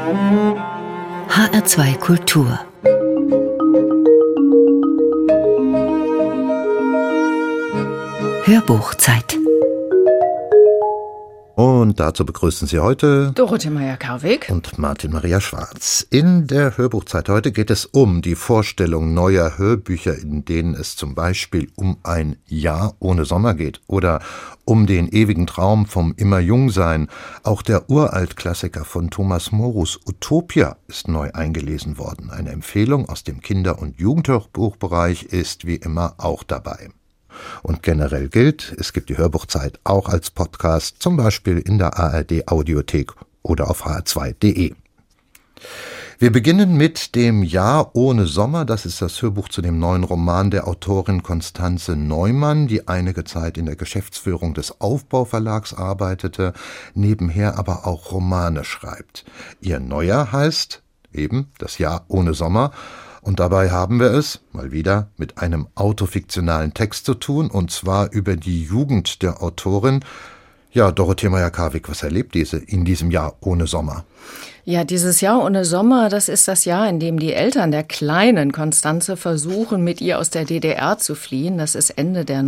HR2 Kultur. Hörbuchzeit. Und dazu begrüßen Sie heute Dorothee Meier-Karweg und Martin Maria Schwarz. In der Hörbuchzeit heute geht es um die Vorstellung neuer Hörbücher, in denen es zum Beispiel um ein Jahr ohne Sommer geht oder um den ewigen Traum vom Immer-Jung-Sein. Auch der Uralt-Klassiker von Thomas Morus Utopia ist neu eingelesen worden. Eine Empfehlung aus dem Kinder- und Jugendhörbuchbereich ist wie immer auch dabei. Und generell gilt, es gibt die Hörbuchzeit auch als Podcast, zum Beispiel in der ARD-Audiothek oder auf hr2.de. Wir beginnen mit dem Jahr ohne Sommer. Das ist das Hörbuch zu dem neuen Roman der Autorin Constanze Neumann, die einige Zeit in der Geschäftsführung des Aufbau-Verlags arbeitete, nebenher aber auch Romane schreibt. Ihr neuer heißt eben Das Jahr ohne Sommer. Und dabei haben wir es, mal wieder, mit einem autofiktionalen Text zu tun, und zwar über die Jugend der Autorin. Ja, Dorothee Meier-Karweg, was erlebt diese in diesem Jahr ohne Sommer? Ja, dieses Jahr ohne Sommer, das ist das Jahr, in dem die Eltern der kleinen Constanze versuchen, mit ihr aus der DDR zu fliehen. Das ist Ende der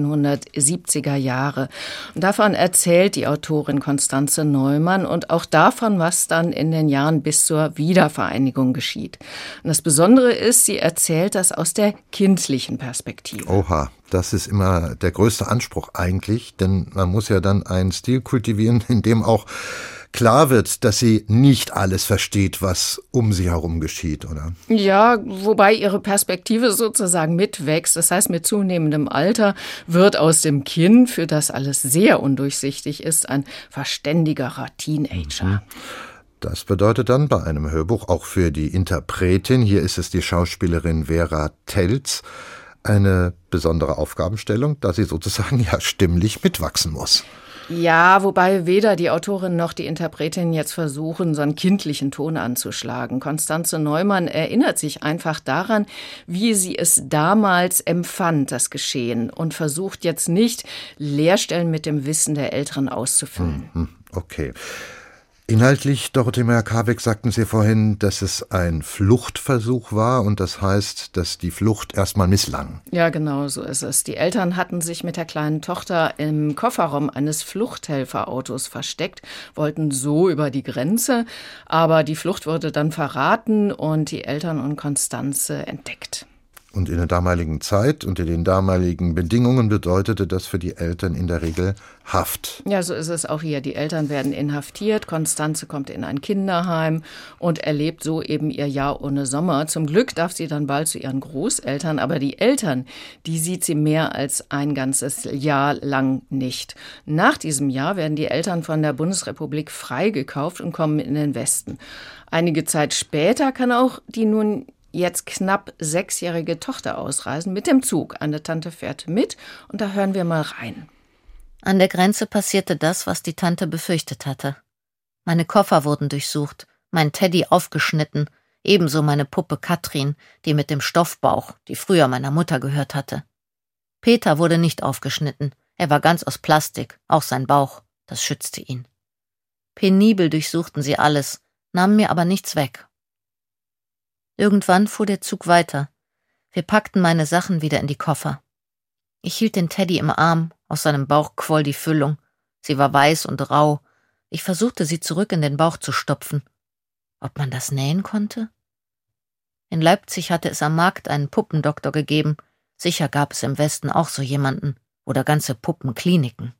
1970er Jahre. Und davon erzählt die Autorin Constanze Neumann und auch davon, was dann in den Jahren bis zur Wiedervereinigung geschieht. Und das Besondere ist, sie erzählt das aus der kindlichen Perspektive. Oha. Das ist immer der größte Anspruch eigentlich, denn man muss ja dann einen Stil kultivieren, in dem auch klar wird, dass sie nicht alles versteht, was um sie herum geschieht, oder? Ja, wobei ihre Perspektive sozusagen mitwächst. Das heißt, mit zunehmendem Alter wird aus dem Kind, für das alles sehr undurchsichtig ist, ein verständigerer Teenager. Das bedeutet dann bei einem Hörbuch auch für die Interpretin, hier ist es die Schauspielerin Vera Telz, eine besondere Aufgabenstellung, da sie sozusagen ja stimmlich mitwachsen muss. Ja, wobei weder die Autorin noch die Interpretin jetzt versuchen, so einen kindlichen Ton anzuschlagen. Constanze Neumann erinnert sich einfach daran, wie sie es damals empfand, das Geschehen, und versucht jetzt nicht, Leerstellen mit dem Wissen der Älteren auszufüllen. Okay. Inhaltlich, Dorothee Meier-Karweg, sagten Sie vorhin, dass es ein Fluchtversuch war, und das heißt, dass die Flucht erstmal misslang. Ja, genau, so ist es. Die Eltern hatten sich mit der kleinen Tochter im Kofferraum eines Fluchthelferautos versteckt, wollten so über die Grenze, aber die Flucht wurde dann verraten und die Eltern und Constanze entdeckt. Und in der damaligen Zeit, unter den damaligen Bedingungen, bedeutete das für die Eltern in der Regel Haft. Ja, so ist es auch hier. Die Eltern werden inhaftiert, Constanze kommt in ein Kinderheim und erlebt so eben ihr Jahr ohne Sommer. Zum Glück darf sie dann bald zu ihren Großeltern, aber die Eltern, die sieht sie mehr als ein ganzes Jahr lang nicht. Nach diesem Jahr werden die Eltern von der Bundesrepublik freigekauft und kommen in den Westen. Einige Zeit später kann auch die nun jetzt knapp 6-jährige Tochter ausreisen mit dem Zug. Eine Tante fährt mit und da hören wir mal rein. An der Grenze passierte das, was die Tante befürchtet hatte. Meine Koffer wurden durchsucht, mein Teddy aufgeschnitten, ebenso meine Puppe Katrin, die mit dem Stoffbauch, die früher meiner Mutter gehört hatte. Peter wurde nicht aufgeschnitten, er war ganz aus Plastik, auch sein Bauch, das schützte ihn. Penibel durchsuchten sie alles, nahmen mir aber nichts weg. Irgendwann fuhr der Zug weiter. Wir packten meine Sachen wieder in die Koffer. Ich hielt den Teddy im Arm, aus seinem Bauch quoll die Füllung. Sie war weiß und rau. Ich versuchte, sie zurück in den Bauch zu stopfen. Ob man das nähen konnte? In Leipzig hatte es am Markt einen Puppendoktor gegeben. Sicher gab es im Westen auch so jemanden oder ganze Puppenkliniken.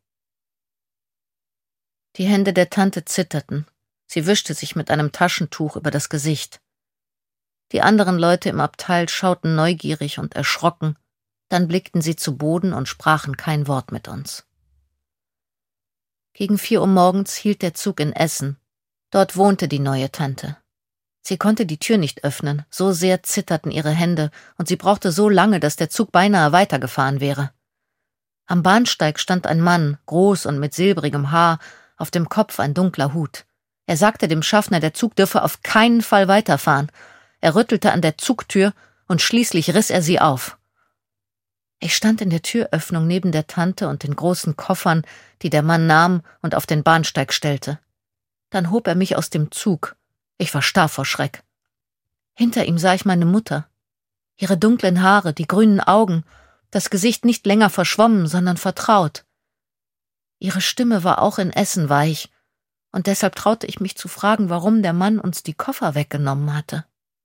Die Hände der Tante zitterten. Sie wischte sich mit einem Taschentuch über das Gesicht. Die anderen Leute im Abteil schauten neugierig und erschrocken, dann blickten sie zu Boden und sprachen kein Wort mit uns. Gegen 4 Uhr morgens hielt der Zug in Essen. Dort wohnte die neue Tante. Sie konnte die Tür nicht öffnen, so sehr zitterten ihre Hände, und sie brauchte so lange, dass der Zug beinahe weitergefahren wäre. Am Bahnsteig stand ein Mann, groß und mit silbrigem Haar, auf dem Kopf ein dunkler Hut. Er sagte dem Schaffner, der Zug dürfe auf keinen Fall weiterfahren. Er rüttelte an der Zugtür und schließlich riss er sie auf. Ich stand in der Türöffnung neben der Tante und den großen Koffern, die der Mann nahm und auf den Bahnsteig stellte. Dann hob er mich aus dem Zug. Ich war starr vor Schreck. Hinter ihm sah ich meine Mutter. Ihre dunklen Haare, die grünen Augen, das Gesicht nicht länger verschwommen, sondern vertraut. Ihre Stimme war auch in Essen weich, und deshalb traute ich mich zu fragen, warum der Mann uns die Koffer weggenommen hatte.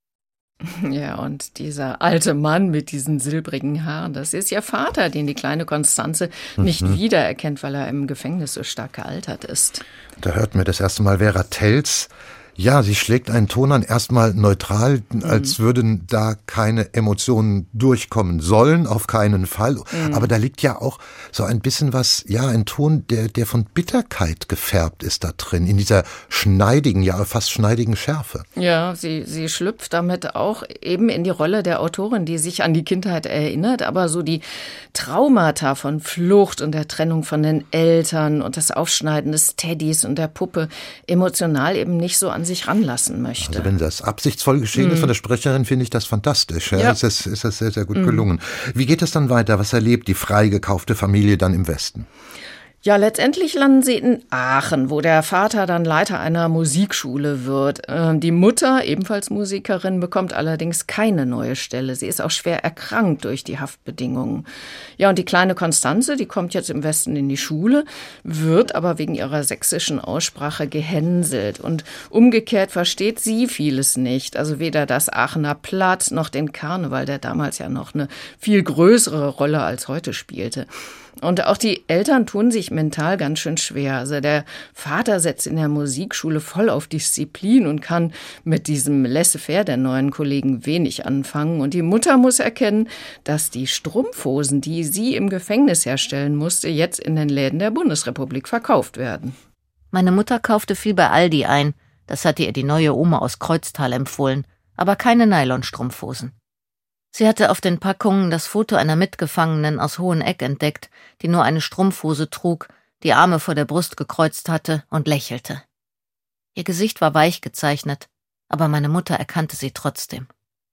Ja, und dieser alte Mann mit diesen silbrigen Haaren, das ist ihr Vater, den die kleine Konstanze nicht wiedererkennt, weil er im Gefängnis so stark gealtert ist. Da hört mir das erste Mal Vera Telz. Ja, sie schlägt einen Ton an, erstmal neutral, als würden da keine Emotionen durchkommen sollen, auf keinen Fall. Aber da liegt ja auch so ein bisschen was, ja, ein Ton, der von Bitterkeit gefärbt ist da drin, in dieser schneidigen, ja fast schneidigen Schärfe. Ja, sie schlüpft damit auch eben in die Rolle der Autorin, die sich an die Kindheit erinnert, aber so die Traumata von Flucht und der Trennung von den Eltern und das Aufschneiden des Teddys und der Puppe emotional eben nicht so an sich ranlassen möchte. Also wenn das absichtsvoll geschehen ist von der Sprecherin, finde ich das fantastisch. Ja. Ist das sehr, sehr gut gelungen. Wie geht es dann weiter? Was erlebt die freigekaufte Familie dann im Westen? Ja, letztendlich landen sie in Aachen, wo der Vater dann Leiter einer Musikschule wird. Die Mutter, ebenfalls Musikerin, bekommt allerdings keine neue Stelle. Sie ist auch schwer erkrankt durch die Haftbedingungen. Ja, und die kleine Konstanze, die kommt jetzt im Westen in die Schule, wird aber wegen ihrer sächsischen Aussprache gehänselt. Und umgekehrt versteht sie vieles nicht. Also weder das Aachener Platt noch den Karneval, der damals ja noch eine viel größere Rolle als heute spielte. Und auch die Eltern tun sich mental ganz schön schwer. Also der Vater setzt in der Musikschule voll auf Disziplin und kann mit diesem Laissez-faire der neuen Kollegen wenig anfangen. Und die Mutter muss erkennen, dass die Strumpfhosen, die sie im Gefängnis herstellen musste, jetzt in den Läden der Bundesrepublik verkauft werden. Meine Mutter kaufte viel bei Aldi ein. Das hatte ihr die neue Oma aus Kreuztal empfohlen. Aber keine Nylonstrumpfhosen. Sie hatte auf den Packungen das Foto einer Mitgefangenen aus Hoheneck entdeckt, die nur eine Strumpfhose trug, die Arme vor der Brust gekreuzt hatte und lächelte. Ihr Gesicht war weich gezeichnet, aber meine Mutter erkannte sie trotzdem.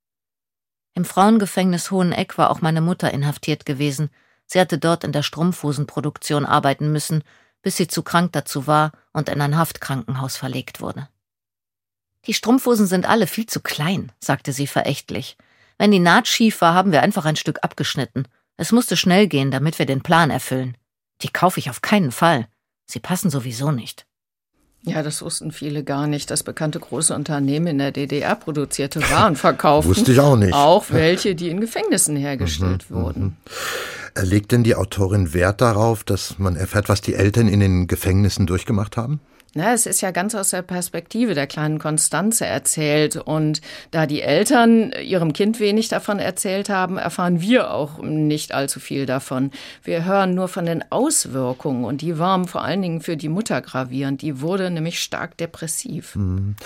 Im Frauengefängnis Hoheneck war auch meine Mutter inhaftiert gewesen. Sie hatte dort in der Strumpfhosenproduktion arbeiten müssen, bis sie zu krank dazu war und in ein Haftkrankenhaus verlegt wurde. »Die Strumpfhosen sind alle viel zu klein«, sagte sie verächtlich. »Wenn die Naht schief war, haben wir einfach ein Stück abgeschnitten. Es musste schnell gehen, damit wir den Plan erfüllen. Die kaufe ich auf keinen Fall. Sie passen sowieso nicht.« Ja, das wussten viele gar nicht, dass bekannte große Unternehmen in der DDR produzierte Waren verkauften. Wusste ich auch nicht. Auch welche, die in Gefängnissen hergestellt wurden. Legt denn die Autorin Wert darauf, dass man erfährt, was die Eltern in den Gefängnissen durchgemacht haben? Na, es ist ja ganz aus der Perspektive der kleinen Konstanze erzählt. Und da die Eltern ihrem Kind wenig davon erzählt haben, erfahren wir auch nicht allzu viel davon. Wir hören nur von den Auswirkungen. Und die waren vor allen Dingen für die Mutter gravierend. Die wurde nämlich stark depressiv.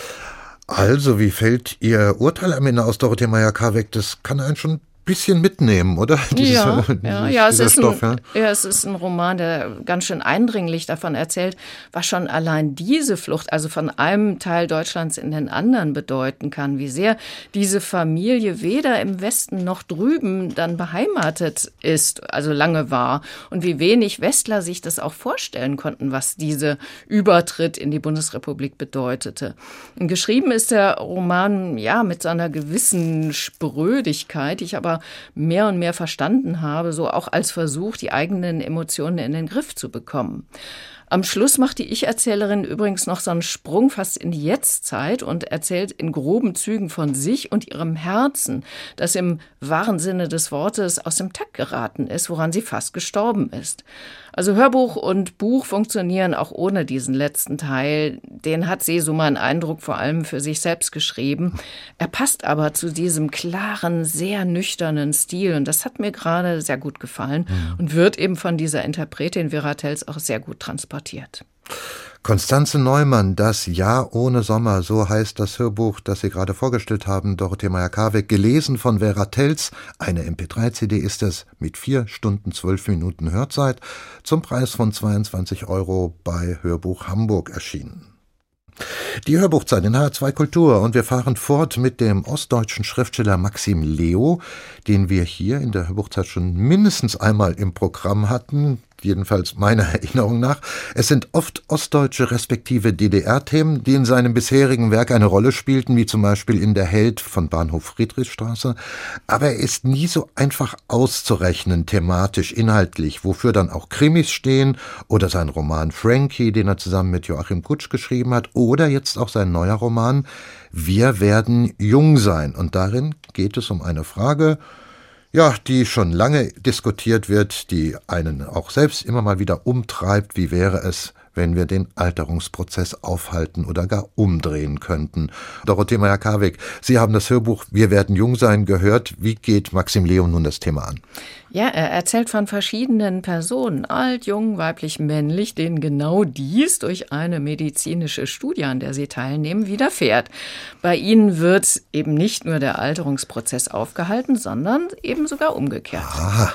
Also, wie fällt Ihr Urteil am Ende aus, Dorothee Meyer-Karweg? Das kann einen schon bisschen mitnehmen, oder? Es ist ein Roman, der ganz schön eindringlich davon erzählt, was schon allein diese Flucht, also von einem Teil Deutschlands in den anderen bedeuten kann, wie sehr diese Familie weder im Westen noch drüben dann beheimatet ist, also lange war, und wie wenig Westler sich das auch vorstellen konnten, was diese Übertritt in die Bundesrepublik bedeutete. Und geschrieben ist der Roman ja mit so einer gewissen Sprödigkeit, ich aber mehr und mehr verstanden habe, so auch als Versuch, die eigenen Emotionen in den Griff zu bekommen. Am Schluss macht die Ich-Erzählerin übrigens noch so einen Sprung fast in die Jetztzeit und erzählt in groben Zügen von sich und ihrem Herzen, das im wahren Sinne des Wortes aus dem Takt geraten ist, woran sie fast gestorben ist. Also Hörbuch und Buch funktionieren auch ohne diesen letzten Teil. Den hat sie, so mein Eindruck, vor allem für sich selbst geschrieben. Er passt aber zu diesem klaren, sehr nüchternen Stil und das hat mir gerade sehr gut gefallen und wird eben von dieser Interpretin Vera Telz auch sehr gut transportiert. Konstanze Neumann, Das Jahr ohne Sommer, so heißt das Hörbuch, das Sie gerade vorgestellt haben, Dorothee Meyer-Karweg, gelesen von Vera Telz. Eine MP3-CD ist es mit 4 Stunden 12 Minuten Hörzeit, zum Preis von 22 € bei Hörbuch Hamburg erschienen. Die Hörbuchzeit in HR2 Kultur und wir fahren fort mit dem ostdeutschen Schriftsteller Maxim Leo, den wir hier in der Hörbuchzeit schon mindestens einmal im Programm hatten. jedenfalls meiner Erinnerung nach. Es sind oft ostdeutsche respektive DDR-Themen, die in seinem bisherigen Werk eine Rolle spielten, wie zum Beispiel in Der Held von Bahnhof Friedrichstraße. Aber er ist nie so einfach auszurechnen, thematisch, inhaltlich, wofür dann auch Krimis stehen oder sein Roman Frankie, den er zusammen mit Joachim Gutsch geschrieben hat, oder jetzt auch sein neuer Roman Wir werden jung sein. Und darin geht es um eine Frage, ja, die schon lange diskutiert wird, die einen auch selbst immer mal wieder umtreibt. Wie wäre es, wenn wir den Alterungsprozess aufhalten oder gar umdrehen könnten? Dorothee Meyer-Karweg, Sie haben das Hörbuch Wir werden jung sein gehört. Wie geht Maxim Leo nun das Thema an? Ja, er erzählt von verschiedenen Personen, alt, jung, weiblich, männlich, denen genau dies durch eine medizinische Studie, an der sie teilnehmen, widerfährt. Bei ihnen wird eben nicht nur der Alterungsprozess aufgehalten, sondern eben sogar umgekehrt. Ah,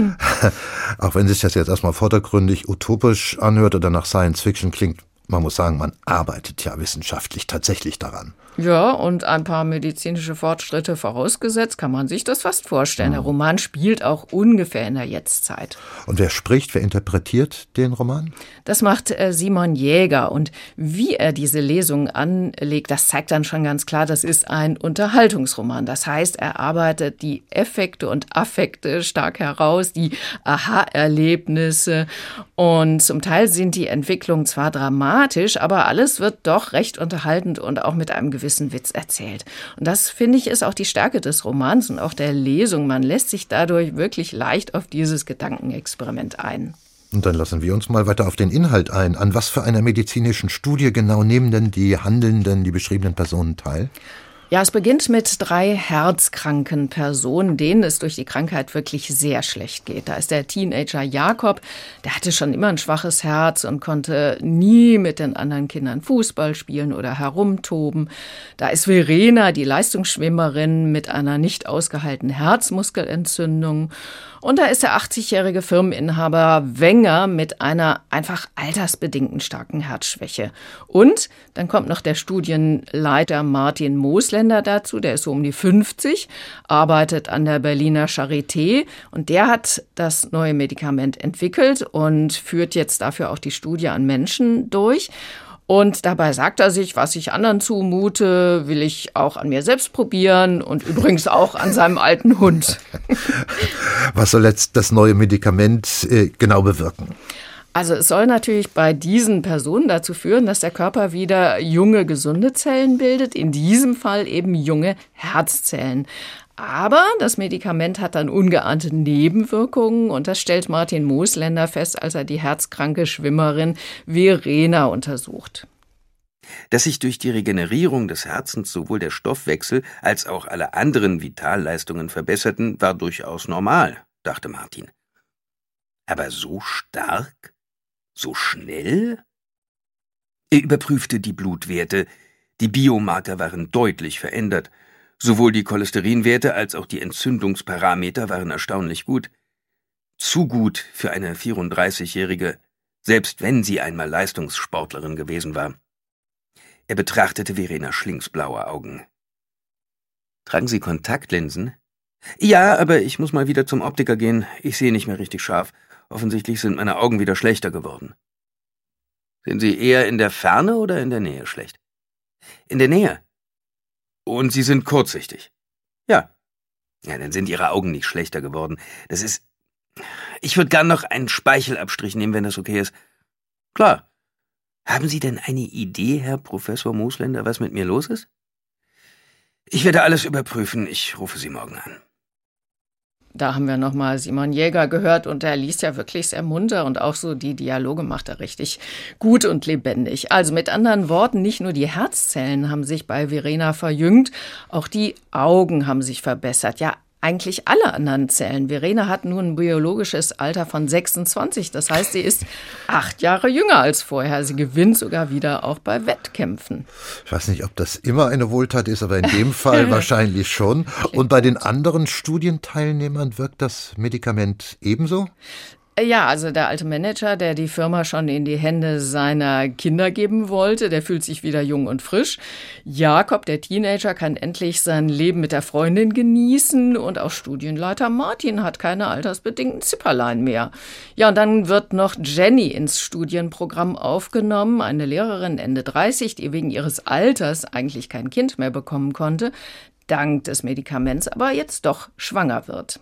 auch wenn sich das jetzt erstmal vordergründig utopisch anhört oder nach Science Fiction klingt, man muss sagen, man arbeitet ja wissenschaftlich tatsächlich daran. Ja, und ein paar medizinische Fortschritte vorausgesetzt, kann man sich das fast vorstellen. Der Roman spielt auch ungefähr in der Jetztzeit. Und wer spricht, wer interpretiert den Roman? Das macht Simon Jäger. Und wie er diese Lesung anlegt, das zeigt dann schon ganz klar, das ist ein Unterhaltungsroman. Das heißt, er arbeitet die Effekte und Affekte stark heraus, die Aha-Erlebnisse. Und zum Teil sind die Entwicklungen zwar dramatisch, aber alles wird doch recht unterhaltend und auch mit einem gewissen Witz erzählt. Und das, finde ich, ist auch die Stärke des Romans und auch der Lesung. Man lässt sich dadurch wirklich leicht auf dieses Gedankenexperiment ein. Und dann lassen wir uns mal weiter auf den Inhalt ein. An was für einer medizinischen Studie genau nehmen denn die Handelnden, die beschriebenen Personen teil? Ja, es beginnt mit 3 herzkranken Personen, denen es durch die Krankheit wirklich sehr schlecht geht. Da ist der Teenager Jakob, der hatte schon immer ein schwaches Herz und konnte nie mit den anderen Kindern Fußball spielen oder herumtoben. Da ist Verena, die Leistungsschwimmerin mit einer nicht ausgeheilten Herzmuskelentzündung. Und da ist der 80-jährige Firmeninhaber Wenger mit einer einfach altersbedingten starken Herzschwäche. Und dann kommt noch der Studienleiter Martin Moosländer dazu, der ist so um die 50, arbeitet an der Berliner Charité und der hat das neue Medikament entwickelt und führt jetzt dafür auch die Studie an Menschen durch. Und dabei sagt er sich, was ich anderen zumute, will ich auch an mir selbst probieren und übrigens auch an seinem alten Hund. Was soll jetzt das neue Medikament genau bewirken? Also es soll natürlich bei diesen Personen dazu führen, dass der Körper wieder junge, gesunde Zellen bildet, in diesem Fall eben junge Herzzellen. Aber das Medikament hat dann ungeahnte Nebenwirkungen und das stellt Martin Moosländer fest, als er die herzkranke Schwimmerin Verena untersucht. Dass sich durch die Regenerierung des Herzens sowohl der Stoffwechsel als auch alle anderen Vitalleistungen verbesserten, war durchaus normal, dachte Martin. Aber so stark? So schnell? Er überprüfte die Blutwerte. Die Biomarker waren deutlich verändert. Sowohl die Cholesterinwerte als auch die Entzündungsparameter waren erstaunlich gut. Zu gut für eine 34-Jährige, selbst wenn sie einmal Leistungssportlerin gewesen war. Er betrachtete Verena Schlings blaue Augen. »Tragen Sie Kontaktlinsen?« »Ja, aber ich muss mal wieder zum Optiker gehen. Ich sehe nicht mehr richtig scharf. Offensichtlich sind meine Augen wieder schlechter geworden.« »Sind Sie eher in der Ferne oder in der Nähe schlecht?« »In der Nähe.« »Und Sie sind kurzsichtig?« »Ja.« »Ja, dann sind Ihre Augen nicht schlechter geworden. Das ist... Ich würde gern noch einen Speichelabstrich nehmen, wenn das okay ist.« »Klar. Haben Sie denn eine Idee, Herr Professor Moosländer, was mit mir los ist?« »Ich werde alles überprüfen. Ich rufe Sie morgen an.« Da haben wir nochmal Simon Jäger gehört und er liest ja wirklich sehr munter und auch so die Dialoge macht er richtig gut und lebendig. Also mit anderen Worten, nicht nur die Herzzellen haben sich bei Verena verjüngt, auch die Augen haben sich verbessert. Ja, eigentlich alle anderen Zellen. Verena hat nun ein biologisches Alter von 26. Das heißt, sie ist 8 Jahre jünger als vorher. Sie gewinnt sogar wieder auch bei Wettkämpfen. Ich weiß nicht, ob das immer eine Wohltat ist, aber in dem Fall wahrscheinlich schon. Und bei den anderen Studienteilnehmern wirkt das Medikament ebenso? Ja, also der alte Manager, der die Firma schon in die Hände seiner Kinder geben wollte, der fühlt sich wieder jung und frisch. Jakob, der Teenager, kann endlich sein Leben mit der Freundin genießen und auch Studienleiter Martin hat keine altersbedingten Zipperlein mehr. Ja, und dann wird noch Jenny ins Studienprogramm aufgenommen, eine Lehrerin Ende 30, die wegen ihres Alters eigentlich kein Kind mehr bekommen konnte, dank des Medikaments aber jetzt doch schwanger wird.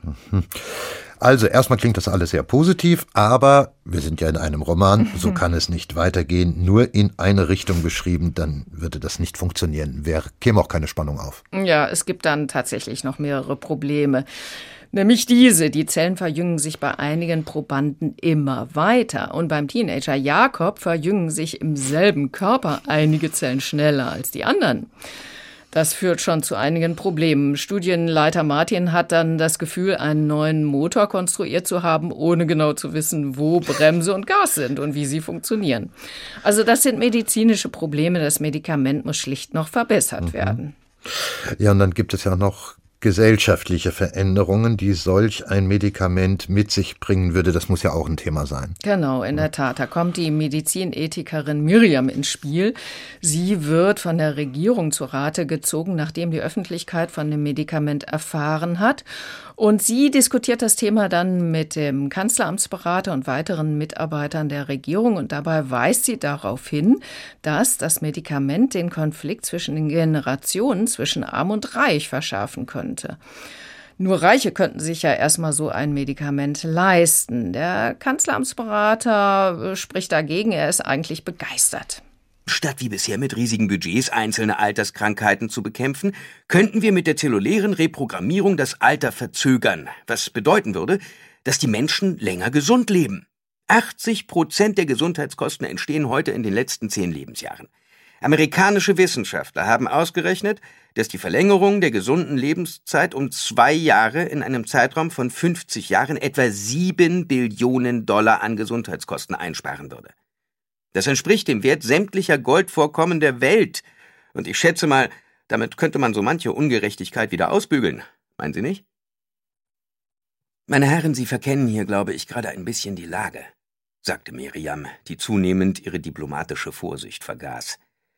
Also erstmal klingt das alles sehr positiv, aber wir sind ja in einem Roman, so kann es nicht weitergehen, nur in eine Richtung beschrieben, dann würde das nicht funktionieren, käme auch keine Spannung auf. Ja, es gibt dann tatsächlich noch mehrere Probleme. Nämlich die Zellen verjüngen sich bei einigen Probanden immer weiter. Und beim Teenager Jakob verjüngen sich im selben Körper einige Zellen schneller als die anderen. Das führt schon zu einigen Problemen. Studienleiter Martin hat dann das Gefühl, einen neuen Motor konstruiert zu haben, ohne genau zu wissen, wo Bremse und Gas sind und wie sie funktionieren. Also das sind medizinische Probleme. Das Medikament muss schlicht noch verbessert werden. Ja, und dann gibt es ja noch gesellschaftliche Veränderungen, die solch ein Medikament mit sich bringen würde. Das muss ja auch ein Thema sein. Genau, in der Tat. Da kommt die Medizinethikerin Miriam ins Spiel. Sie wird von der Regierung zu Rate gezogen, nachdem die Öffentlichkeit von dem Medikament erfahren hat. Und sie diskutiert das Thema dann mit dem Kanzleramtsberater und weiteren Mitarbeitern der Regierung. Und dabei weist sie darauf hin, dass das Medikament den Konflikt zwischen den Generationen, zwischen Arm und Reich verschärfen könnte. Nur Reiche könnten sich ja erstmal so ein Medikament leisten. Der Kanzleramtsberater spricht dagegen, er ist eigentlich begeistert. Statt wie bisher mit riesigen Budgets einzelne Alterskrankheiten zu bekämpfen, könnten wir mit der zellulären Reprogrammierung das Alter verzögern, was bedeuten würde, dass die Menschen länger gesund leben. 80% der Gesundheitskosten entstehen heute in den letzten 10 Lebensjahren. Amerikanische Wissenschaftler haben ausgerechnet, dass die Verlängerung der gesunden Lebenszeit um 2 Jahre in einem Zeitraum von 50 Jahren etwa 7 Billionen Dollar an Gesundheitskosten einsparen würde. Das entspricht dem Wert sämtlicher Goldvorkommen der Welt. Und ich schätze mal, damit könnte man so manche Ungerechtigkeit wieder ausbügeln. Meinen Sie nicht? Meine Herren, Sie verkennen hier, glaube ich, gerade ein bisschen die Lage, sagte Miriam, die zunehmend ihre diplomatische Vorsicht vergaß.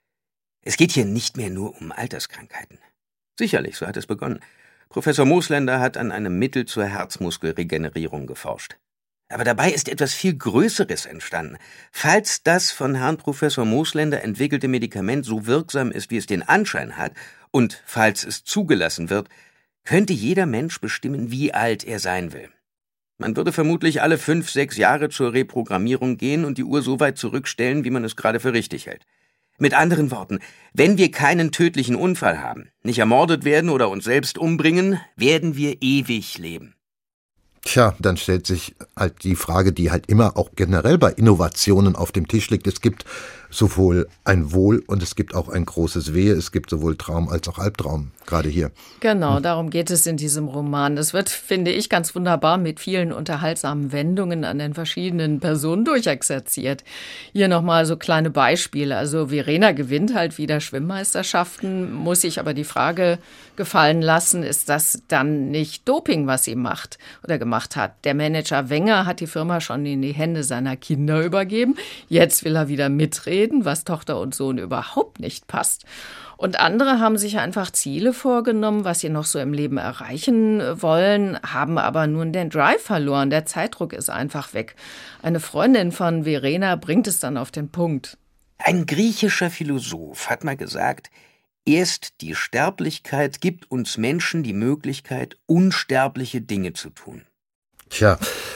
Es geht hier nicht mehr nur um Alterskrankheiten. Sicherlich, so hat es begonnen. Professor Moosländer hat an einem Mittel zur Herzmuskelregenerierung geforscht. Aber dabei ist etwas viel Größeres entstanden. Falls das von Herrn Professor Moosländer entwickelte Medikament so wirksam ist, wie es den Anschein hat, und falls es zugelassen wird, könnte jeder Mensch bestimmen, wie alt er sein will. Man würde vermutlich alle 5, 6 Jahre zur Reprogrammierung gehen und die Uhr so weit zurückstellen, wie man es gerade für richtig hält. Mit anderen Worten, wenn wir keinen tödlichen Unfall haben, nicht ermordet werden oder uns selbst umbringen, werden wir ewig leben. Tja, dann stellt sich halt die Frage, die halt immer auch generell bei Innovationen auf dem Tisch liegt. Es gibt sowohl ein Wohl und es gibt auch ein großes Wehe. Es gibt sowohl Traum als auch Albtraum, gerade hier. Genau, darum geht es in diesem Roman. Das wird, finde ich, ganz wunderbar mit vielen unterhaltsamen Wendungen an den verschiedenen Personen durchexerziert. Hier nochmal so kleine Beispiele. Also Verena gewinnt halt wieder Schwimmmeisterschaften, muss sich aber die Frage gefallen lassen, ist das dann nicht Doping, was sie macht oder gemacht hat? Der Manager Wenger hat die Firma schon in die Hände seiner Kinder übergeben. Jetzt will er wieder mitreden, was Tochter und Sohn überhaupt nicht passt. Und andere haben sich einfach Ziele vorgenommen, was sie noch so im Leben erreichen wollen, haben aber nun den Drive verloren. Der Zeitdruck ist einfach weg. Eine Freundin von Verena bringt es dann auf den Punkt. Ein griechischer Philosoph hat mal gesagt, erst die Sterblichkeit gibt uns Menschen die Möglichkeit, unsterbliche Dinge zu tun. Tja,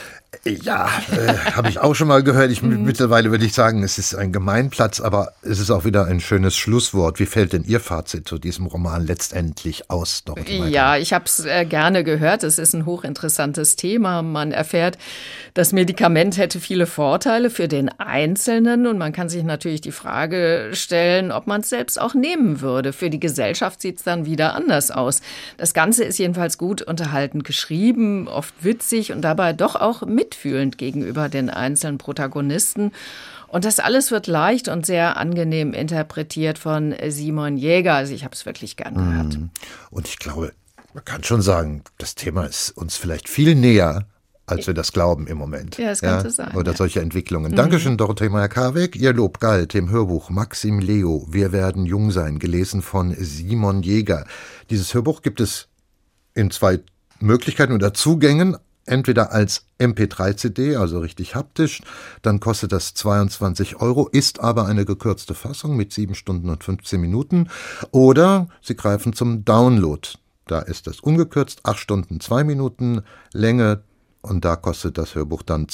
ja, habe ich auch schon mal gehört. Mittlerweile würde ich sagen, es ist ein Gemeinplatz, aber es ist auch wieder ein schönes Schlusswort. Wie fällt denn Ihr Fazit zu diesem Roman letztendlich aus, Dorothee Meitner? Ja, ich habe es gerne gehört. Es ist ein hochinteressantes Thema. Man erfährt, das Medikament hätte viele Vorteile für den Einzelnen und man kann sich natürlich die Frage stellen, ob man es selbst auch nehmen würde. Für die Gesellschaft sieht es dann wieder anders aus. Das Ganze ist jedenfalls gut unterhaltend geschrieben, oft witzig und dabei doch auch mitfühlend gegenüber den einzelnen Protagonisten. Und das alles wird leicht und sehr angenehm interpretiert von Simon Jäger. Also ich habe es wirklich gern gehört. Und ich glaube, man kann schon sagen, das Thema ist uns vielleicht viel näher als wir das glauben im Moment. Ja, das kann so sein. Oder solche Entwicklungen. Dankeschön, Dorothee Meyer-Karweg. Ihr Lob galt dem Hörbuch Maxim Leo, Wir werden jung sein, gelesen von Simon Jäger. Dieses Hörbuch gibt es in 2 Möglichkeiten oder Zugängen. Entweder als MP3-CD, also richtig haptisch, dann kostet das 22 €, ist aber eine gekürzte Fassung mit 7 Stunden und 15 Minuten. Oder Sie greifen zum Download. Da ist es ungekürzt, 8 Stunden, 2 Minuten Länge und da kostet das Hörbuch dann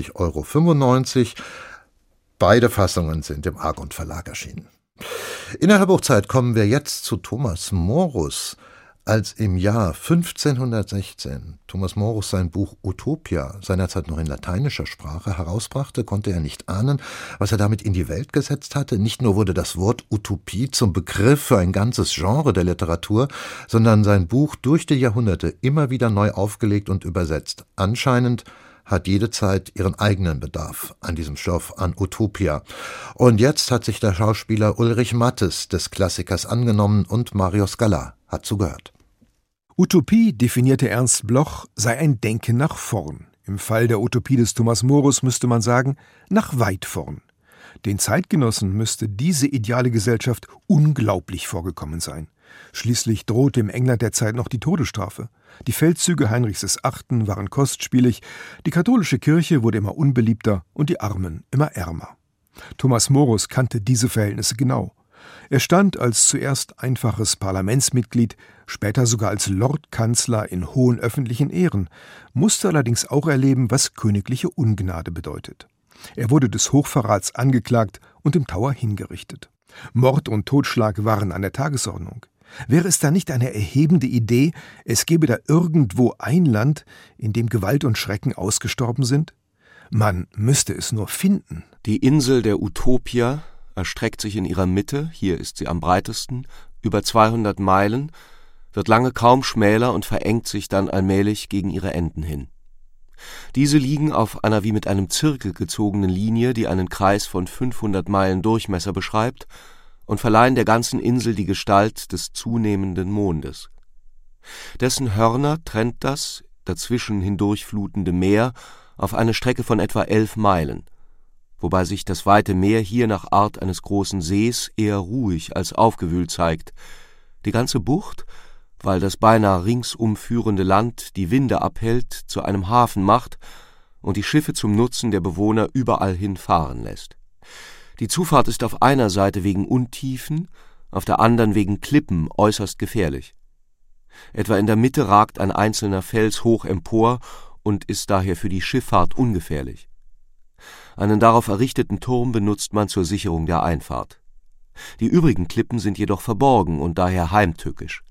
20,95 €. Beide Fassungen sind im Argon Verlag erschienen. In der Hörbuchzeit kommen wir jetzt zu Thomas Morus. Als im Jahr 1516 Thomas Morus sein Buch Utopia, seinerzeit noch in lateinischer Sprache, herausbrachte, konnte er nicht ahnen, was er damit in die Welt gesetzt hatte. Nicht nur wurde das Wort Utopie zum Begriff für ein ganzes Genre der Literatur, sondern sein Buch durch die Jahrhunderte immer wieder neu aufgelegt und übersetzt. Anscheinend hat jede Zeit ihren eigenen Bedarf an diesem Stoff, an Utopia. Und jetzt hat sich der Schauspieler Ulrich Mattes des Klassikers angenommen und Mario Scala hat zugehört. Utopie, definierte Ernst Bloch, sei ein Denken nach vorn. Im Fall der Utopie des Thomas Morus müsste man sagen, nach weit vorn. Den Zeitgenossen müsste diese ideale Gesellschaft unglaublich vorgekommen sein. Schließlich drohte im England der Zeit noch die Todesstrafe. Die Feldzüge Heinrichs VIII. Waren kostspielig, die katholische Kirche wurde immer unbeliebter und die Armen immer ärmer. Thomas Morus kannte diese Verhältnisse genau. Er stand als zuerst einfaches Parlamentsmitglied, später sogar als Lordkanzler in hohen öffentlichen Ehren, musste allerdings auch erleben, was königliche Ungnade bedeutet. Er wurde des Hochverrats angeklagt und im Tower hingerichtet. Mord und Totschlag waren an der Tagesordnung. Wäre es da nicht eine erhebende Idee, es gäbe da irgendwo ein Land, in dem Gewalt und Schrecken ausgestorben sind? Man müsste es nur finden. Die Insel der Utopia erstreckt sich in ihrer Mitte, hier ist sie am breitesten, über 200 Meilen, wird lange kaum schmäler und verengt sich dann allmählich gegen ihre Enden hin. Diese liegen auf einer wie mit einem Zirkel gezogenen Linie, die einen Kreis von 500 Meilen Durchmesser beschreibt, und verleihen der ganzen Insel die Gestalt des zunehmenden Mondes. Dessen Hörner trennt das dazwischen hindurchflutende Meer auf eine Strecke von etwa 11 Meilen, wobei sich das weite Meer hier nach Art eines großen Sees eher ruhig als aufgewühlt zeigt. Die ganze Bucht, weil das beinahe ringsum führende Land die Winde abhält, zu einem Hafen macht und die Schiffe zum Nutzen der Bewohner überall hin fahren lässt. Die Zufahrt ist auf einer Seite wegen Untiefen, auf der anderen wegen Klippen äußerst gefährlich. Etwa in der Mitte ragt ein einzelner Fels hoch empor und ist daher für die Schifffahrt ungefährlich. Einen darauf errichteten Turm benutzt man zur Sicherung der Einfahrt. Die übrigen Klippen sind jedoch verborgen und daher heimtückisch.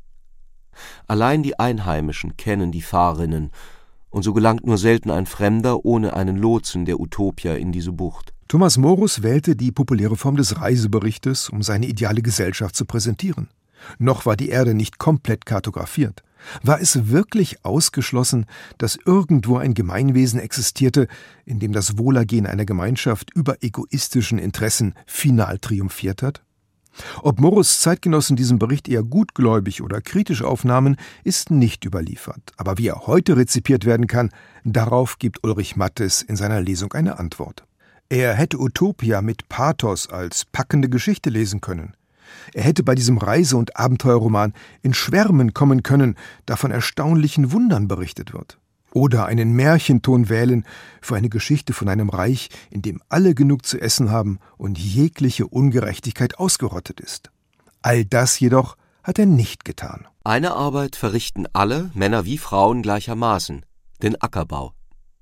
Allein die Einheimischen kennen die Fahrrinnen, und so gelangt nur selten ein Fremder ohne einen Lotsen der Utopia in diese Bucht. Thomas Morus wählte die populäre Form des Reiseberichtes, um seine ideale Gesellschaft zu präsentieren. Noch war die Erde nicht komplett kartografiert. War es wirklich ausgeschlossen, dass irgendwo ein Gemeinwesen existierte, in dem das Wohlergehen einer Gemeinschaft über egoistischen Interessen final triumphiert hat? Ob Morus' Zeitgenossen diesen Bericht eher gutgläubig oder kritisch aufnahmen, ist nicht überliefert. Aber wie er heute rezipiert werden kann, darauf gibt Ulrich Mattes in seiner Lesung eine Antwort. Er hätte Utopia mit Pathos als packende Geschichte lesen können. Er hätte bei diesem Reise- und Abenteuerroman in Schwärmen kommen können, da von erstaunlichen Wundern berichtet wird. Oder einen Märchenton wählen für eine Geschichte von einem Reich, in dem alle genug zu essen haben und jegliche Ungerechtigkeit ausgerottet ist. All das jedoch hat er nicht getan. Eine Arbeit verrichten alle, Männer wie Frauen gleichermaßen, den Ackerbau.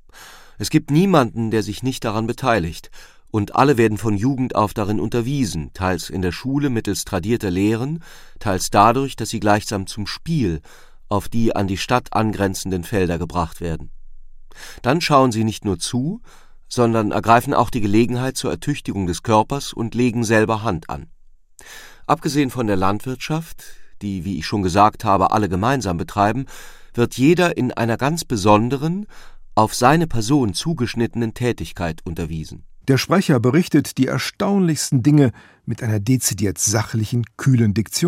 Es gibt niemanden, der sich nicht daran beteiligt, und alle werden von Jugend auf darin unterwiesen, teils in der Schule mittels tradierter Lehren, teils dadurch, dass sie gleichsam zum Spiel auf die an die Stadt angrenzenden Felder gebracht werden. Dann schauen sie nicht nur zu, sondern ergreifen auch die Gelegenheit zur Ertüchtigung des Körpers und legen selber Hand an. Abgesehen von der Landwirtschaft, die, wie ich schon gesagt habe, alle gemeinsam betreiben, wird jeder in einer ganz besonderen, auf seine Person zugeschnittenen Tätigkeit unterwiesen. Der Sprecher berichtet die erstaunlichsten Dinge mit einer dezidiert sachlichen, kühlen Diktion.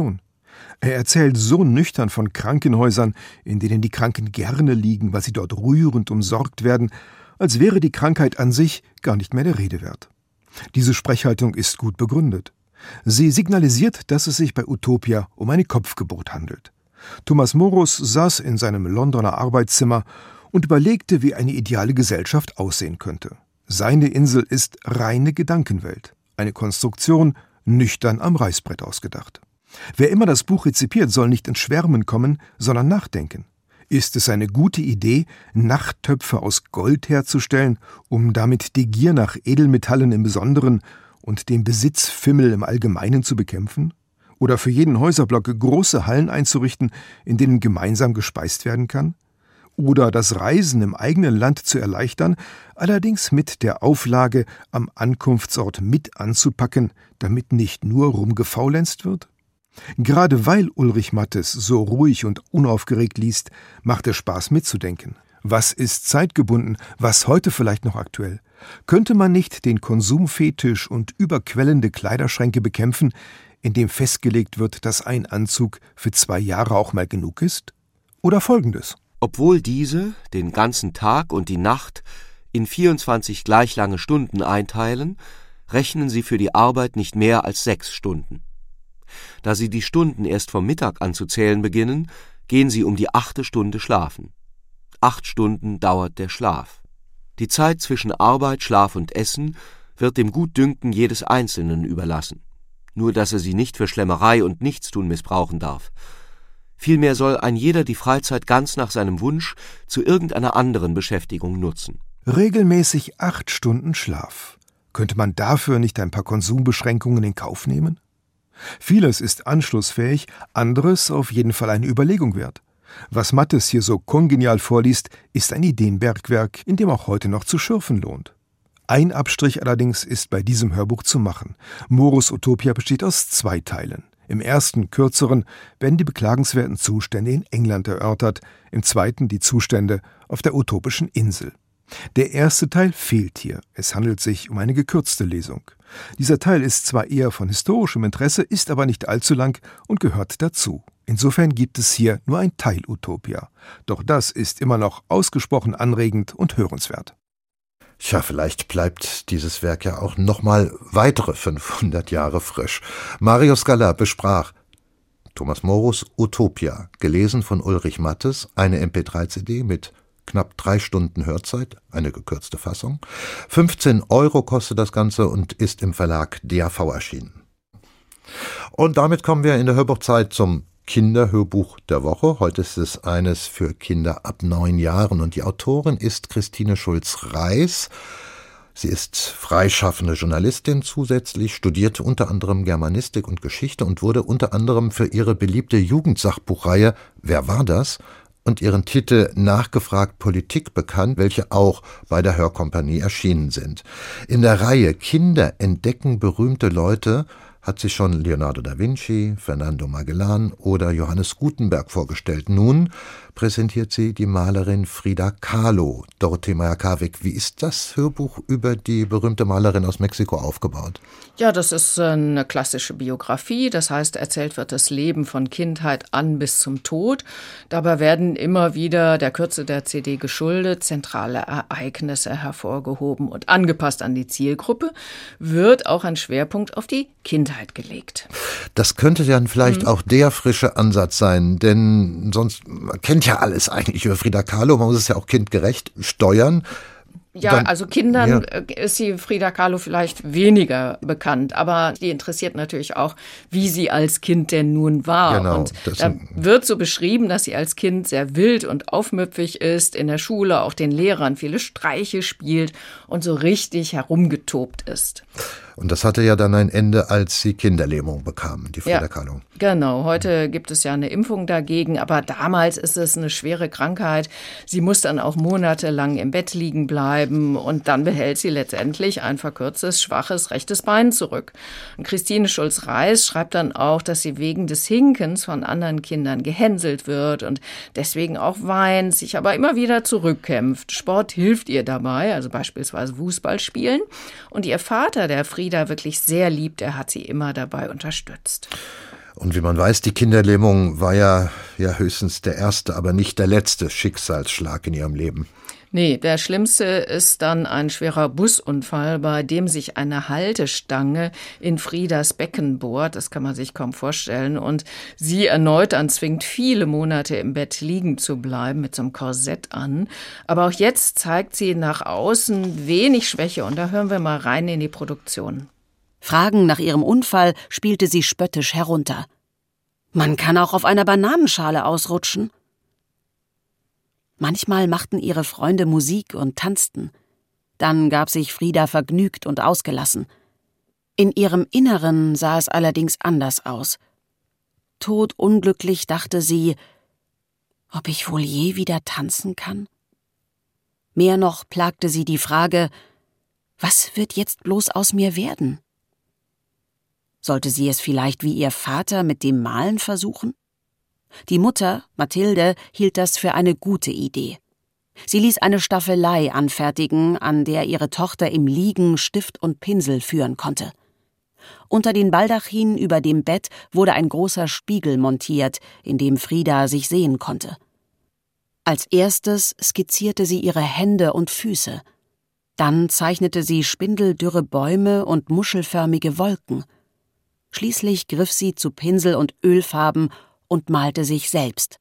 Er erzählt so nüchtern von Krankenhäusern, in denen die Kranken gerne liegen, weil sie dort rührend umsorgt werden, als wäre die Krankheit an sich gar nicht mehr der Rede wert. Diese Sprechhaltung ist gut begründet. Sie signalisiert, dass es sich bei Utopia um eine Kopfgeburt handelt. Thomas Morus saß in seinem Londoner Arbeitszimmer und überlegte, wie eine ideale Gesellschaft aussehen könnte. Seine Insel ist reine Gedankenwelt, eine Konstruktion, nüchtern am Reißbrett ausgedacht. Wer immer das Buch rezipiert, soll nicht ins Schwärmen kommen, sondern nachdenken. Ist es eine gute Idee, Nachttöpfe aus Gold herzustellen, um damit die Gier nach Edelmetallen im Besonderen und den Besitzfimmel im Allgemeinen zu bekämpfen? Oder für jeden Häuserblock große Hallen einzurichten, in denen gemeinsam gespeist werden kann? Oder das Reisen im eigenen Land zu erleichtern, allerdings mit der Auflage, am Ankunftsort mit anzupacken, damit nicht nur rumgefaulenzt wird? Gerade weil Ulrich Mattes so ruhig und unaufgeregt liest, macht es Spaß mitzudenken. Was ist zeitgebunden, was heute vielleicht noch aktuell? Könnte man nicht den Konsumfetisch und überquellende Kleiderschränke bekämpfen, indem festgelegt wird, dass ein Anzug für 2 Jahre auch mal genug ist? Oder Folgendes: Obwohl diese den ganzen Tag und die Nacht in 24 gleich lange Stunden einteilen, rechnen sie für die Arbeit nicht mehr als 6 Stunden. Da sie die Stunden erst vom Mittag an zu zählen beginnen, gehen sie um die 8. Stunde schlafen. 8 Stunden dauert der Schlaf. Die Zeit zwischen Arbeit, Schlaf und Essen wird dem Gutdünken jedes Einzelnen überlassen. Nur dass er sie nicht für Schlemmerei und Nichtstun missbrauchen darf. Vielmehr soll ein jeder die Freizeit ganz nach seinem Wunsch zu irgendeiner anderen Beschäftigung nutzen. Regelmäßig 8 Stunden Schlaf. Könnte man dafür nicht ein paar Konsumbeschränkungen in Kauf nehmen? Vieles ist anschlussfähig, anderes auf jeden Fall eine Überlegung wert. Was Mattes hier so kongenial vorliest, ist ein Ideenbergwerk, in dem auch heute noch zu schürfen lohnt. Ein Abstrich allerdings ist bei diesem Hörbuch zu machen. Morus Utopia besteht aus 2 Teilen. Im ersten, kürzeren, werden die beklagenswerten Zustände in England erörtert, im zweiten die Zustände auf der utopischen Insel. Der erste Teil fehlt hier. Es handelt sich um eine gekürzte Lesung. Dieser Teil ist zwar eher von historischem Interesse, ist aber nicht allzu lang und gehört dazu. Insofern gibt es hier nur ein Teil Utopia. Doch das ist immer noch ausgesprochen anregend und hörenswert. Tja, vielleicht bleibt dieses Werk ja auch nochmal weitere 500 Jahre frisch. Mario Scala besprach Thomas Morus Utopia, gelesen von Ulrich Mattes, eine MP3-CD mit knapp 3 Stunden Hörzeit, eine gekürzte Fassung. 15 € kostet das Ganze und ist im Verlag DAV erschienen. Und damit kommen wir in der Hörbuchzeit zum Kinderhörbuch der Woche. Heute ist es eines für Kinder ab 9 Jahren und die Autorin ist Christine Schulz-Reis. Sie ist freischaffende Journalistin zusätzlich, studierte unter anderem Germanistik und Geschichte und wurde unter anderem für ihre beliebte Jugendsachbuchreihe »Wer war das?« und ihren Titel »Nachgefragt Politik« bekannt, welche auch bei der Hörkompanie erschienen sind. In der Reihe »Kinder entdecken berühmte Leute« hat sie schon Leonardo da Vinci, Fernando Magellan oder Johannes Gutenberg vorgestellt. Nun präsentiert sie die Malerin Frida Kahlo. Dorothee Meyer-Karwig, wie ist das Hörbuch über die berühmte Malerin aus Mexiko aufgebaut? Ja, das ist eine klassische Biografie. Das heißt, erzählt wird das Leben von Kindheit an bis zum Tod. Dabei werden immer wieder, der Kürze der CD geschuldet, zentrale Ereignisse hervorgehoben und angepasst an die Zielgruppe, wird auch ein Schwerpunkt auf die Kindheit gelegt. Das könnte dann vielleicht auch der frische Ansatz sein, denn sonst, man kennt ja alles eigentlich über Frida Kahlo, man muss es ja auch kindgerecht steuern. Ja, also Kindern ist die Frida Kahlo vielleicht weniger bekannt, aber die interessiert natürlich auch, wie sie als Kind denn nun war. Genau, und da wird so beschrieben, dass sie als Kind sehr wild und aufmüpfig ist, in der Schule auch den Lehrern viele Streiche spielt und so richtig herumgetobt ist. Und das hatte ja dann ein Ende, als sie Kinderlähmung bekam, die Frida Kahlo. Genau, heute gibt es ja eine Impfung dagegen, aber damals ist es eine schwere Krankheit. Sie muss dann auch monatelang im Bett liegen bleiben und dann behält sie letztendlich ein verkürztes, schwaches rechtes Bein zurück. Und Christine Schulz-Reis schreibt dann auch, dass sie wegen des Hinkens von anderen Kindern gehänselt wird und deswegen auch weint, sich aber immer wieder zurückkämpft. Sport hilft ihr dabei, also beispielsweise Fußball spielen. Und ihr Vater, der Frida wirklich sehr liebt, er hat sie immer dabei unterstützt. Und wie man weiß, die Kinderlähmung war ja höchstens der erste, aber nicht der letzte Schicksalsschlag in ihrem Leben. Nee, der schlimmste ist dann ein schwerer Busunfall, bei dem sich eine Haltestange in Friedas Becken bohrt. Das kann man sich kaum vorstellen. Und sie erneut dann zwingt, viele Monate im Bett liegen zu bleiben, mit so einem Korsett an. Aber auch jetzt zeigt sie nach außen wenig Schwäche. Und da hören wir mal rein in die Produktion. Fragen nach ihrem Unfall spielte sie spöttisch herunter. Man kann auch auf einer Bananenschale ausrutschen. Manchmal machten ihre Freunde Musik und tanzten. Dann gab sich Frida vergnügt und ausgelassen. In ihrem Inneren sah es allerdings anders aus. Todunglücklich dachte sie, ob ich wohl je wieder tanzen kann? Mehr noch plagte sie die Frage, was wird jetzt bloß aus mir werden? Sollte sie es vielleicht wie ihr Vater mit dem Malen versuchen? Die Mutter, Mathilde, hielt das für eine gute Idee. Sie ließ eine Staffelei anfertigen, an der ihre Tochter im Liegen Stift und Pinsel führen konnte. Unter den Baldachinen über dem Bett wurde ein großer Spiegel montiert, in dem Frida sich sehen konnte. Als erstes skizzierte sie ihre Hände und Füße. Dann zeichnete sie spindeldürre Bäume und muschelförmige Wolken. Schließlich griff sie zu Pinsel und Ölfarben und malte sich selbst.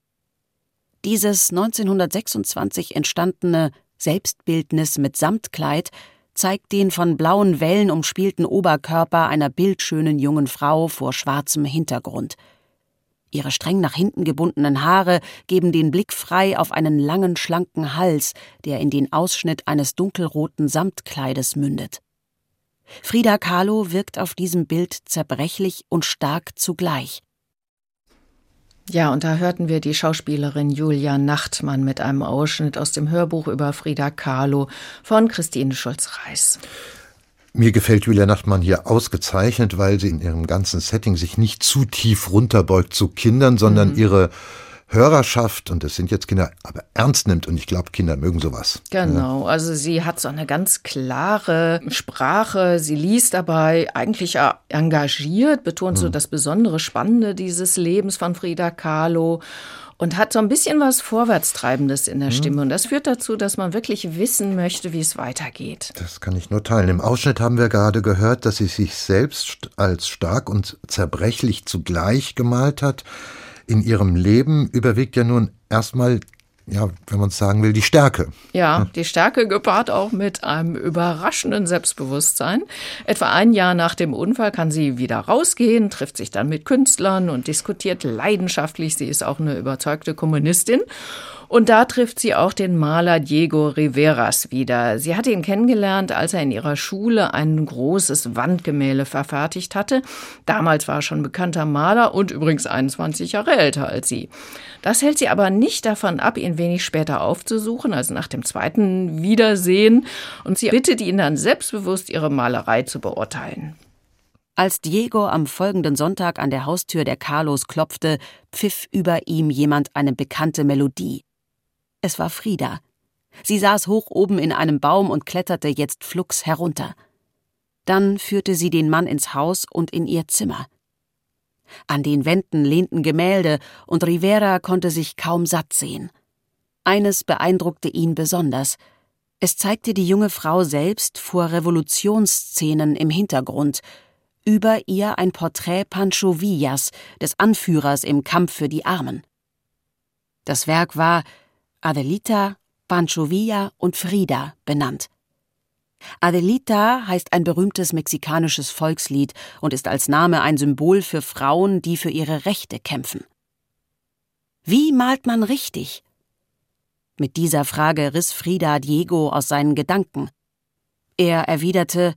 Dieses 1926 entstandene Selbstbildnis mit Samtkleid zeigt den von blauen Wellen umspielten Oberkörper einer bildschönen jungen Frau vor schwarzem Hintergrund. Ihre streng nach hinten gebundenen Haare geben den Blick frei auf einen langen, schlanken Hals, der in den Ausschnitt eines dunkelroten Samtkleides mündet. Frida Kahlo wirkt auf diesem Bild zerbrechlich und stark zugleich. Ja, und da hörten wir die Schauspielerin Julia Nachtmann mit einem Ausschnitt aus dem Hörbuch über Frida Kahlo von Christine Schulz-Reiß. Mir gefällt Julia Nachtmann hier ausgezeichnet, weil sie in ihrem ganzen Setting sich nicht zu tief runterbeugt zu Kindern, sondern ihre Hörerschaft, und das sind jetzt Kinder, aber ernst nimmt. Und ich glaube, Kinder mögen sowas. Genau, also sie hat so eine ganz klare Sprache. Sie liest dabei eigentlich engagiert, betont so das besondere Spannende dieses Lebens von Frida Kahlo und hat so ein bisschen was Vorwärtstreibendes in der Stimme. Und das führt dazu, dass man wirklich wissen möchte, wie es weitergeht. Das kann ich nur teilen. Im Ausschnitt haben wir gerade gehört, dass sie sich selbst als stark und zerbrechlich zugleich gemalt hat. In ihrem Leben überwiegt ja nun erstmal, ja, wenn man es sagen will, die Stärke. Ja, die Stärke gepaart auch mit einem überraschenden Selbstbewusstsein. Etwa ein Jahr nach dem Unfall kann sie wieder rausgehen, trifft sich dann mit Künstlern und diskutiert leidenschaftlich. Sie ist auch eine überzeugte Kommunistin. Und da trifft sie auch den Maler Diego Riveras wieder. Sie hatte ihn kennengelernt, als er in ihrer Schule ein großes Wandgemälde verfertigt hatte. Damals war er schon bekannter Maler und übrigens 21 Jahre älter als sie. Das hält sie aber nicht davon ab, ihn wenig später aufzusuchen, also nach dem zweiten Wiedersehen. Und sie bittet ihn dann selbstbewusst, ihre Malerei zu beurteilen. Als Diego am folgenden Sonntag an der Haustür der Kahlos klopfte, pfiff über ihm jemand eine bekannte Melodie. Es war Frida. Sie saß hoch oben in einem Baum und kletterte jetzt flugs herunter. Dann führte sie den Mann ins Haus und in ihr Zimmer. An den Wänden lehnten Gemälde und Rivera konnte sich kaum satt sehen. Eines beeindruckte ihn besonders. Es zeigte die junge Frau selbst vor Revolutionsszenen im Hintergrund. Über ihr ein Porträt Pancho Villas, des Anführers im Kampf für die Armen. Das Werk war Adelita, Pancho Villa und Frida benannt. Adelita heißt ein berühmtes mexikanisches Volkslied und ist als Name ein Symbol für Frauen, die für ihre Rechte kämpfen. Wie malt man richtig? Mit dieser Frage riss Frida Diego aus seinen Gedanken. Er erwiderte: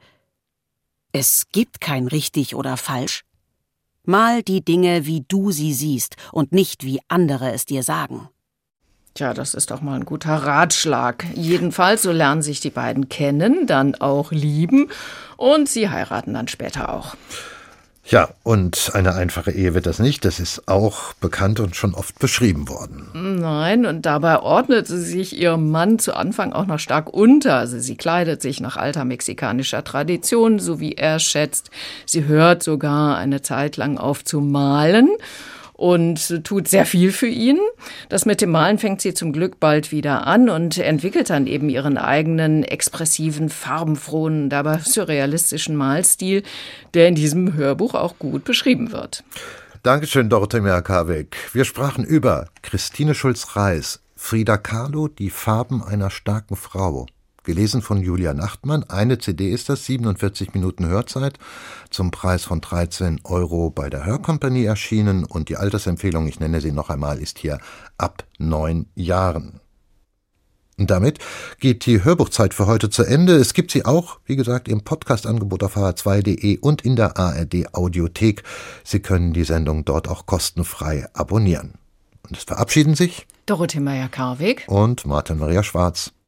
Es gibt kein richtig oder falsch. Mal die Dinge, wie du sie siehst und nicht wie andere es dir sagen. Tja, das ist doch mal ein guter Ratschlag. Jedenfalls, so lernen sich die beiden kennen, dann auch lieben und sie heiraten dann später auch. Ja, und eine einfache Ehe wird das nicht. Das ist auch bekannt und schon oft beschrieben worden. Nein, und dabei ordnet sie sich ihrem Mann zu Anfang auch noch stark unter. Also sie kleidet sich nach alter mexikanischer Tradition, so wie er schätzt. Sie hört sogar eine Zeit lang auf zu malen und tut sehr viel für ihn. Das mit dem Malen fängt sie zum Glück bald wieder an und entwickelt dann eben ihren eigenen expressiven, farbenfrohen, dabei surrealistischen Malstil, der in diesem Hörbuch auch gut beschrieben wird. Dankeschön, Dorothee Merkaweg. Wir sprachen über Christine Schulz-Reis, Frida Kahlo, die Farben einer starken Frau. Gelesen von Julia Nachtmann. Eine CD ist das, 47 Minuten Hörzeit, zum Preis von 13 € bei der Hörkompanie erschienen. Und die Altersempfehlung, ich nenne sie noch einmal, ist hier ab 9 Jahren. Und damit geht die Hörbuchzeit für heute zu Ende. Es gibt sie auch, wie gesagt, im Podcast-Angebot auf hr2.de und in der ARD-Audiothek. Sie können die Sendung dort auch kostenfrei abonnieren. Und es verabschieden sich Dorothee Meyer-Karweg und Martin Maria Schwarz.